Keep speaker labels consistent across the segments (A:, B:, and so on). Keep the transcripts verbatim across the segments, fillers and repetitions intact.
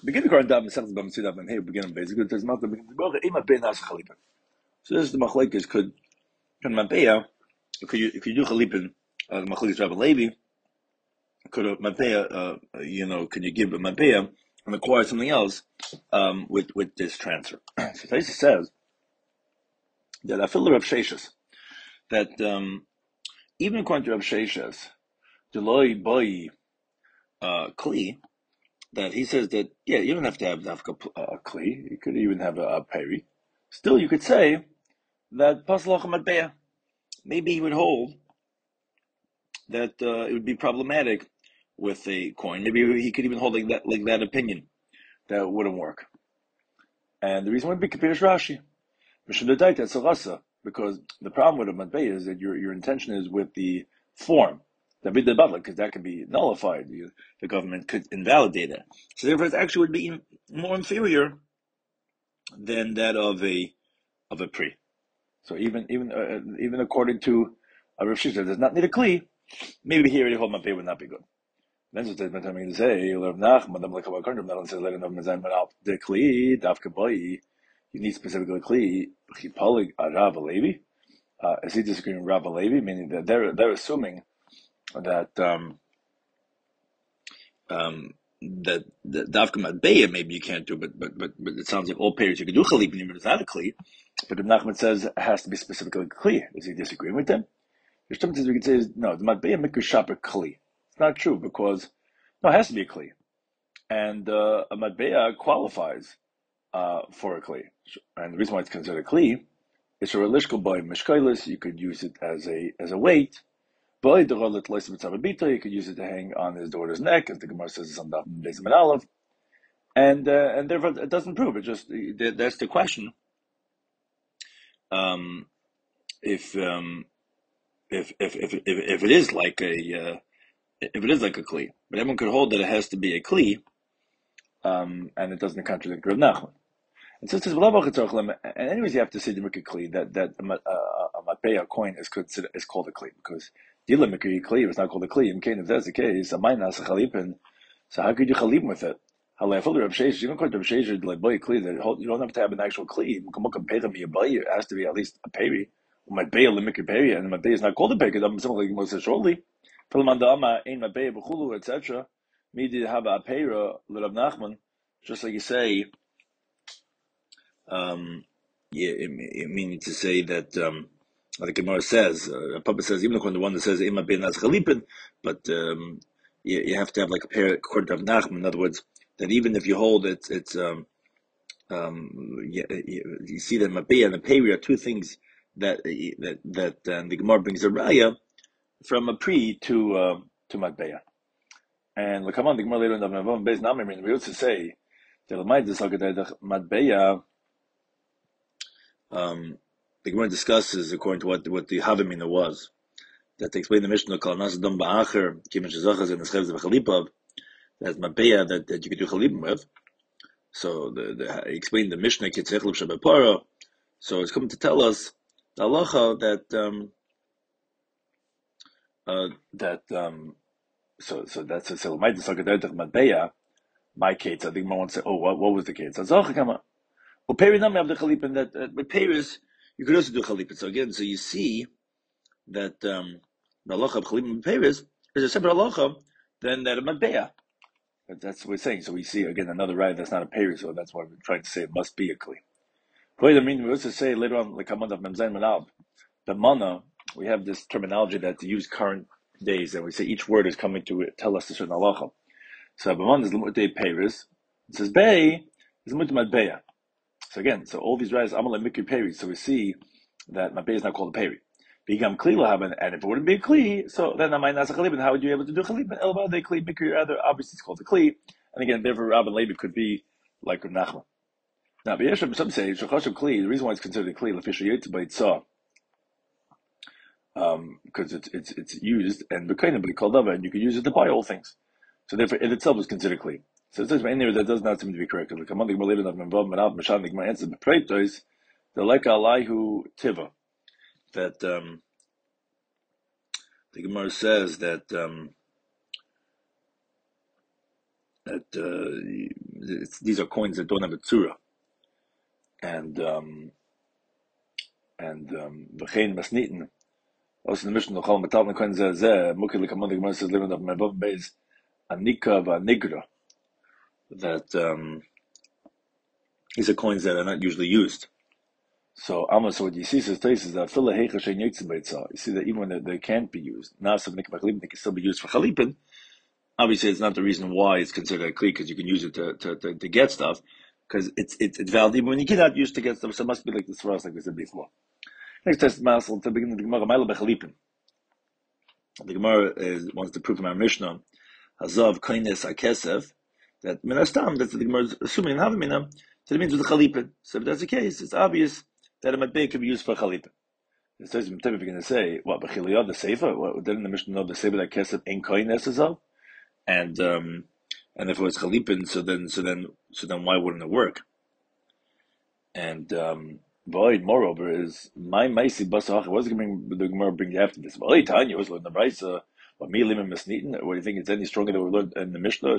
A: Begin the Quran Dam Mesach Bam Tzidam and here begin basically there's not the begin the Baruch Ema Ben Nas Chalipin. So this is the Machlekes could can Mabeya could you could you do Chalipin uh, the Machlekes Rabbi Levi could a Mabeya uh you know can you give a Mabeya and acquire something else um with with this transfer. So Taisa says that I feel Rav Sheshes that um even according to Rav Sheshes Deloi Boy uh Kli that he says that yeah you don't have to have Dafka uh, Kli you could even have a, a peri. Still, you could say that Paslach Matbeya. Maybe he would hold that uh, it would be problematic with a coin. Maybe he could even hold like that, like that opinion that wouldn't work. And the reason would be Kapirush Rashi, because the problem with a Matbeya is that your your intention is with the form, David the Butler, because that could be nullified. The, the government could invalidate it. So therefore, it actually would be more inferior than that of a of a pre. So even even uh, even according to a Rav Sheshes, does not need a kli. Maybe here already hold my pay would not be good. Then so I'm going to say Rav Nachman, I'm like about country. That says let him know the kli dafka boy. You need specifically kli. Chipolig Rav Levi. Uh, is he disagreeing with Rav Levi? Meaning that they're they're assuming that um um that the dafka matbeya maybe you can't do, but but but but it sounds like all payers you can do chalip and it's not a kli. But Rav Nachman says it has to be specifically kli. Is he disagreeing with them? There's something we could say is no, the matbeya mikra shaper kli. It's not true because no, it has to be a kli, and uh, a matbeya qualifies uh, for a kli. And the reason why it's considered a kli is for a lishkal boy mishkailis. You could use it as a as a weight. Boy derolet loisavitzavabita. You could use it to hang on his daughter's neck, as the Gemara says on the Beis Aleph. And uh, and therefore it doesn't prove it. Just that's the question. Um, if um, if if if if if it is like a uh, if it is like a kli, but everyone could hold that it has to be a kli, um, and it doesn't contradict Rav Nachman. And since it's and anyways, you have to say the mikra kli that that a, a, a matbeya coin is considered is called a kli because dila mikra kli is not called a kli. And if that's the case, a minas a chalipin. So how could you chalipin with it? Halaful Rav Sheshes, even according to Rav Sheshes, like boy kli that you don't have to have an actual kli. It has to be at least a peri. Matbeya limikra peri, and matbeya is not called a peri. I'm simply like Moses shortly. et cetera. Me did have a pera Rav Nachman, just like you say. Um, yeah, it, it meaning to say that um, like the Gemara says, uh, Papa says even according to the one that says Ima ben as chalipin, but um, you, you have to have like a pair according to Rav Nachman. In other words, that even if you hold it, it's um, um, you, you see that Mabeya and the Peri are two things that that that uh, the Gemara brings a raya from a pre to uh, to Mabeya. And like come on, the Gemara later in the Navav Beis Namim we also say that the Matbeya. Um, the Gemara discusses according to what what the Havamina was that they explain the Mishnah called Nasadam Ba'acher Kimin Shezachas and Neschevz V'Chalipav that's Mabeya that, that you could do Chalipim with. So the, the he explained the Mishnah Kitzech Lib Shabapara. So it's coming to tell us the halacha that um uh that um so so that's a so my Sakadetach Mabeya my case I think one wants to say oh what what was the case Azach Kama well Peri Nami have the Chalipim that uh, with Peris you could also do Chalipim. So again, so you see that um, the halacha of Chalipim Peris is a separate halacha than that of Matbeya. That's what we're saying. So we see again another right that's not a Peris, so that's why we're trying to say it must be a Kli. I mean, we also say later on, like Hamad of Memzain Manal, the Mana, we have this terminology that to use current days, and we say each word is coming to tell us a certain halacha. So Baman is Limutei Peris. It says Bay is Limutei Matbeya. So again, so all these rights, Amal and Mikri Peri. So we see that Matbeya is not called a Peri. Become Kli Lahaban, and if it wouldn't be a Kli, so then I might not say Chalipin. How would you be able to do Chalipin? Elba de Kli Mikri, rather obviously it's called a Kli. And again, therefore Rabbi Levi could be like Rav Nachman. Now, B'yeshem, some say Shachashav Kli. The reason why it's considered a Kli, Lefisha Yetz B'Yitzah, um, because it's it's it's used and B'Kaina B'Kol Dava, and you could use it to buy all things. So therefore, it itself is considered Kli. So it says in there that does not seem to be correct. Like among the Gemara later, Manav Mashan the Gemara answers the Preitos, the like Alaihu Tiva, that um, the Gemara says that um, that uh, it's, these are coins that don't have a tzura. And, um, and, um, v'chein masniten. Also in the Mishnah, Chol Metal Nekoin Zeh Zeh, Mukhi L'kamon, the Gemara says, living of Mebov Beis, Anika v'Anigra, that, um, these are coins that are not usually used. So, Alma, so what you see says is that Fila Heicha Shein Yitzim Beitzah. You see that even when they, they can't be used, now some Nikah Chalipin, they can still be used for Chalipin. Obviously, it's not the reason why it's considered a Kli, because you can use it to, to, to, to get stuff, because it's, it's, it's valid even when you cannot use it to get stuff, so it must be like this for us, like we said before. Next test, Masel, to begin the Gemara, Maila Bechalipin. The Gemara is, wants to prove from our Mishnah, Hazav Kaines Akesef, that Minastam, that's the Gemara is assuming in Havamina, so it means with the Chalipin. So if that's the case, it's obvious that a Matbei can be used for Chalipin. It says, if you're going to say, what, Bechiliyah, the Sefer? What, didn't the Mishnah know the Sefer that Kesef in Kaines Hazav? And, um, and if it was Chalipin, so then, so then, so then why wouldn't it work? And, um, Void, moreover, is my Maisi Basach. What's going to the Gemara bring you after this? Well, hey, Tanya was learning the Brisa. What me limit Masnitin? What do you think it's any stronger than we learned in the Mishnah?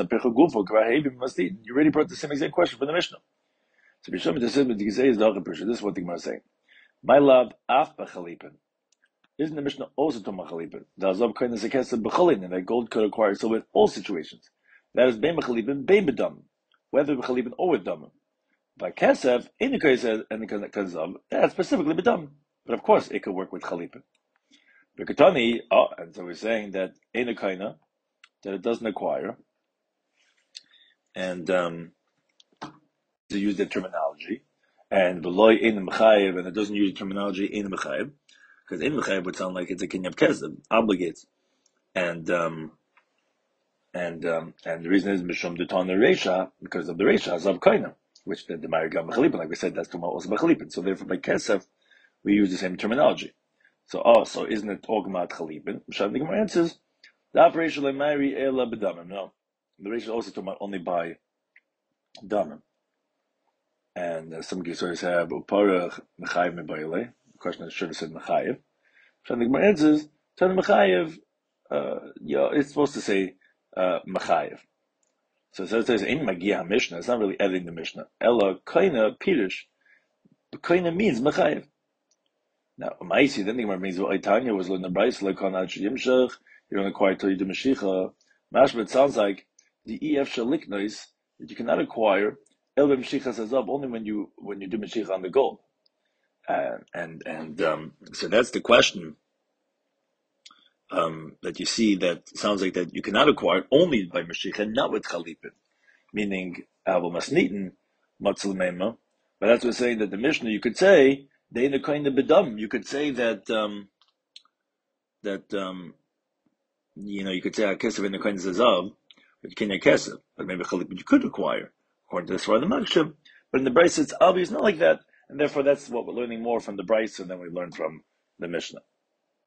A: You already brought the same exact question from the Mishnah. So if you show me the same, you can say is the other person. This is what the Gemara is saying. My love, af b'chalipin. Isn't the Mishnah also to machalipin? The Azov kind of zakes b'chalin, and that gold could acquire silver in all situations. That is bein b'chalipin, bein b'dam, whether b'chalipin or with dam. By Kesef, in the case and the Kazav, that's specifically bedam. But of course, it could work with Chalipin. Bekatani, oh, and so we're saying that in a kaina, that it doesn't acquire, and um, to use the terminology, and beloy in the Mechayev, and it doesn't use the terminology in the Mechayev, because in Mechayev would sound like it's a Kinyab Kesef, obligates, and um, and um, and the reason is Mishum Deton the Reisha, because of the Reisha, Azav Kaina. Which the, the Marigam B'chalipin, like we said, that's Tumah also B'chalipin. So therefore, by Kesef, we use the same terminology. So, oh, so isn't it Ogmat Chalipin? Mishav the Gemara answers, the operation like Mari Ela B'damim. No, the ratio also talking about only by Damim. And uh, some Gisoris have Uparach Mechayev Mebayele. The question is, should have said Mechayev. Mishav the Gemara answers, Tana Mechayev, uh, yeah, it's supposed to say uh, Mechayev. So it says in Magia Mishnah, it's not really editing the Mishnah. Ella Kaina Pirish. Kaina means Mechayev. Now, Maisi, then the Gemara means what Aitanya was learning the Bryce, like on Ach Yimshach, you're going to acquire till you do Mashicha. Mashma, it sounds like the E F Shaliknois that you cannot acquire El Mashicha says up only when you when you do Mashicha on the gold. Uh, and and um, so that's the question. Um, that you see that sounds like that you cannot acquire only by Mashiach, not with Chalipin, meaning Avo Masnitin, Matzal Mema. But that's what saying that the Mishnah, you could say, they in the kind of bedam, you could say that, um, that, um, you know, you could say Kesef in the kind of Zazav, but you can't Kesef, but maybe Chalipin you could acquire, according to the Svar of the Makshim. But in the Bryce, it's obvious not like that, and therefore that's what we're learning more from the Bryce than we learn from the Mishnah.